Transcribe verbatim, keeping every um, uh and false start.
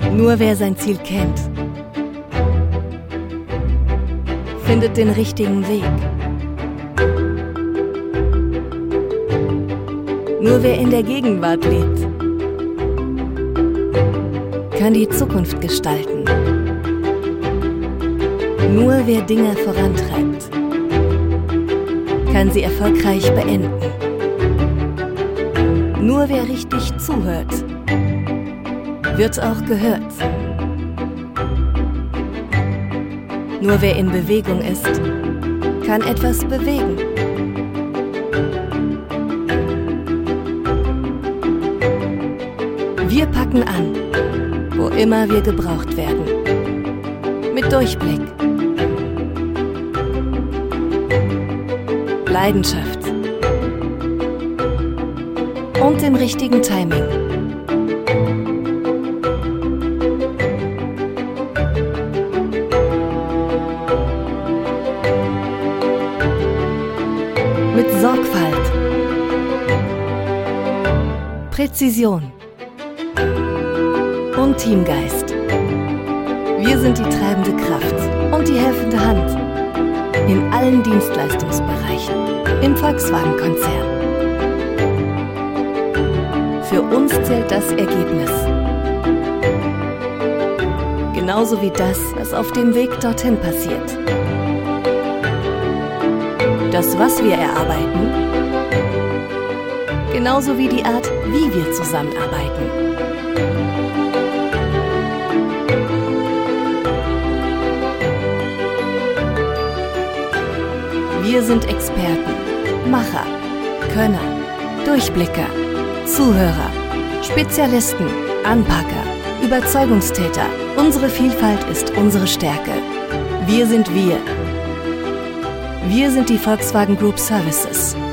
Nur wer sein Ziel kennt, findet den richtigen Weg. Nur wer in der Gegenwart lebt, kann die Zukunft gestalten. Nur wer Dinge vorantreibt, kann sie erfolgreich beenden. Nur wer richtig zuhört, wird auch gehört. Nur wer in Bewegung ist, kann etwas bewegen. Wir packen an, wo immer wir gebraucht werden. Mit Durchblick, Leidenschaft und dem richtigen Timing. Mit Sorgfalt, Präzision und Teamgeist. Wir sind die treibende Kraft und die helfende Hand in allen Dienstleistungsbereichen im Volkswagen-Konzern. Für uns zählt das Ergebnis. Genauso wie das, was auf dem Weg dorthin passiert. Das, was wir erarbeiten, genauso wie die Art, wie wir zusammenarbeiten. Wir sind Experten, Macher, Könner, Durchblicker, Zuhörer, Spezialisten, Anpacker, Überzeugungstäter. Unsere Vielfalt ist unsere Stärke. Wir sind wir. Wir sind die Volkswagen Group Services.